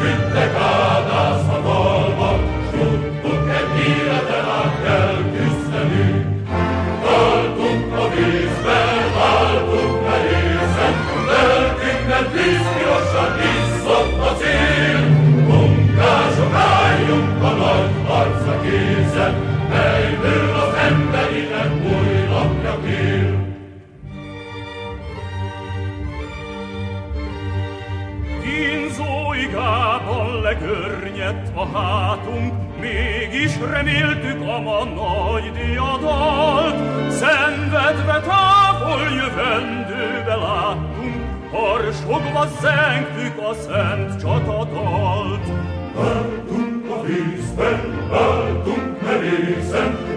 Vittek ádász a dalba, s tudtuk egy életen át kell küzdenünk. Váltunk a vízben, váltunk merészen, lelkünkben tűzpirosan izzott a cél. Munkások, álljunk a nagy harcra kézen, melyből az emberinek új napja kél. Kínzóigában legörnyedt a hátunk, mégis reméltük a ma nagy diadalt. Szenvedve távol jövendőbe láttunk, harsogva zengtük a szent csatadalt. Váltunk a vízben, váltunk merészen,